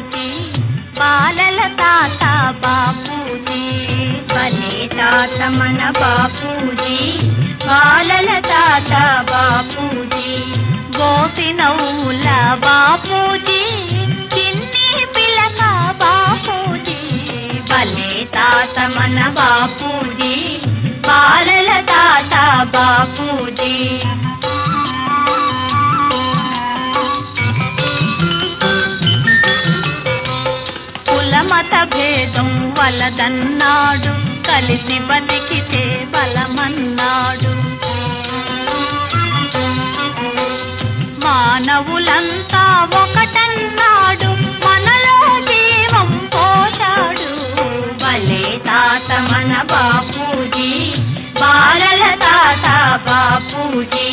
బాపూజీ, బాలల తాత బాపూజీ. భలే తాత మన బాపూజీ, బాలల తాత బాపూజీ. గోసినవుల బాపూజీ, చిన్ని పిలక బాపూజీ. భలే తాత మన బాపూజీ, బాలల తాత బాపూజీ. కులమత భేదం వలదన్నాడు, కలిసి బతికితే బలమన్నాడు. మానవులంతా ఒకటన్నాడు, మనలో జీవం పోశాడు. భలే తాత మన బాపూజీ, బాలల తాత బాపూజీ.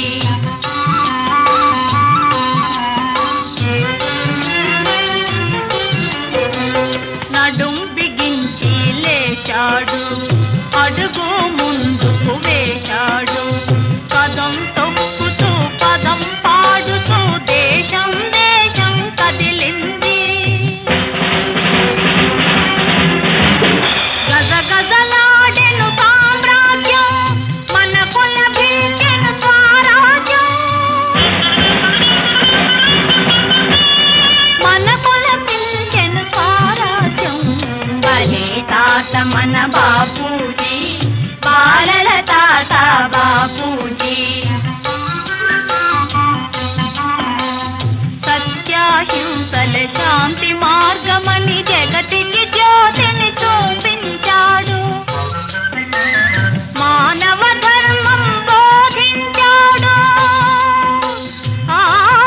నడుం బిగించి లేచాడు, అడుగు ముందుకు వేశాడు. కదం తొక్కుతూ పదం పాడుతూ దేశం దేశం కదిలింది. గజగజలాడెను సామ్రాజ్యం, మనకు లభించెను స్వరాజ్యం. మనకు లభించెను స్వరాజ్యం. భలే తాత మన బాపూజీ, బాలల తాత బాపూజీ. సత్యాహింసల శాంతి మార్గమని జగతికి జ్యోతిని చూపించాడు. మానవ ధర్మం బోధించాడు. ఆ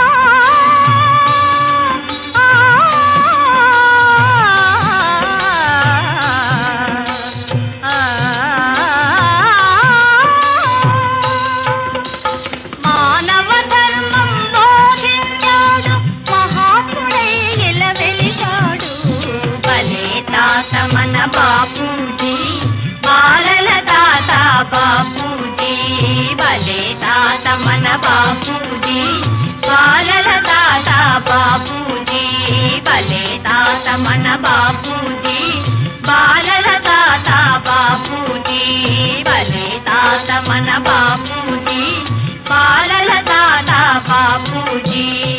మానవ ధర్మం బోధించాడు, మహాత్ముడై ఇలా వెలిశాడు. భలే తాత మన బాపూజీ, బాలల తాత బాపూజీ. భలే తాత మన బాపూజీ, బాలల తాత బాపూజీ. భలే తాత మన బాపూజీ, బాలల తాత బాపూజీ. భలే తాత మన బాపూజీ, బాలల తాత బాపూజీ.